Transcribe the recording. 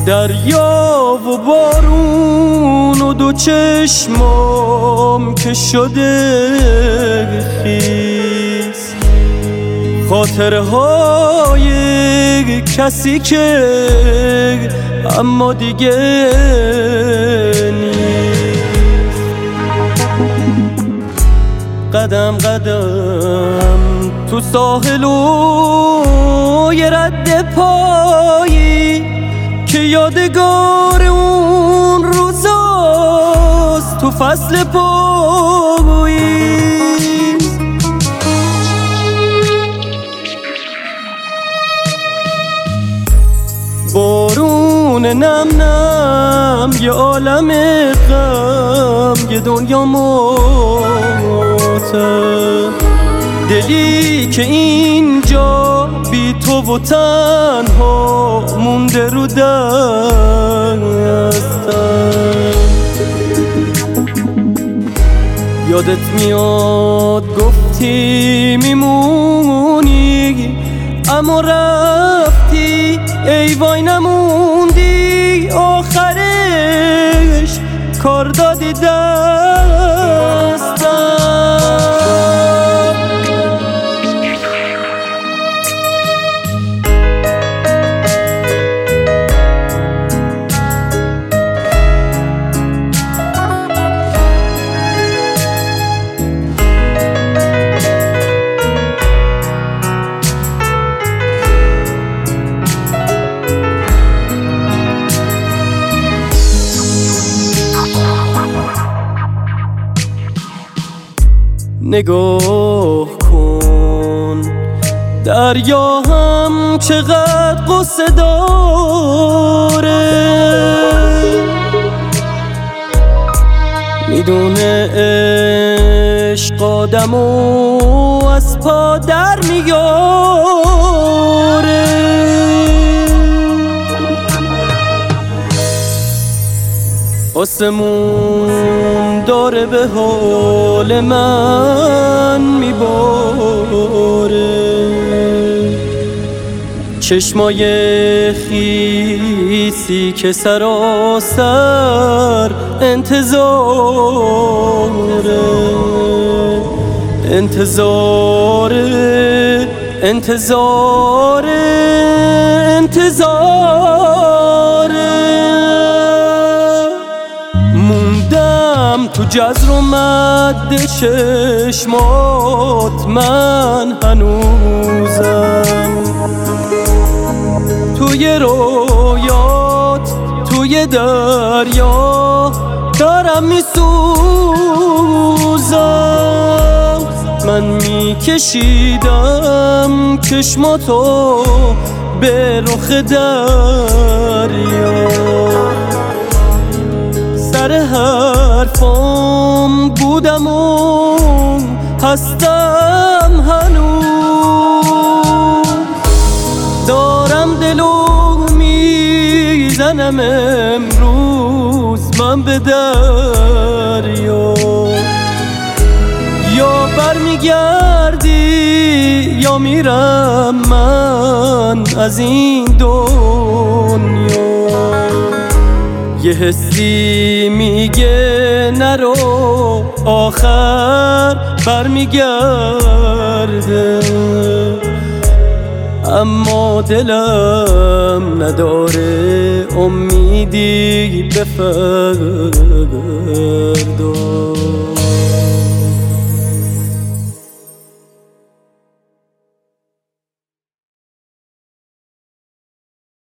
دریا و بارون و دو چشمام که شده خیس، خاطرهای کسی که اما دیگه نیست. قدم قدم تو ساحل و یه رد پایی که یادگار اون روزاست تو فصل پاییز. بارون نم نم یه عالم غم، یه دنیا ماتم، دلی که اینجا بی تو و تنها مونده رو دستم. یادت میاد گفتی میمونی اما رفتی، ای وای نموندی آخرش کار دادی دستم. نگاه کن دریا هم چقدر قصه داره، میدونه عشق آدمو از پا در میاره. آسمون داره به حال من میباره، چشمای خیسی که سراسر انتظاره، انتظاره، انتظاره، انتظاره. موندم تو جزر و مد چشمات، من هنوزم توی رویات، توی دریا دارم میسوزم. من میکشیدم چشماتو به رخ دریا، سر حرفام بودم و هستم هنوز. دارم دلو میزنم امروز من به دریا، یا برمیگردی یا میرم من از این دنیا. یه حسی میگه نرو آخر برمیگرده، اما دلم نداره امیدی به فردا.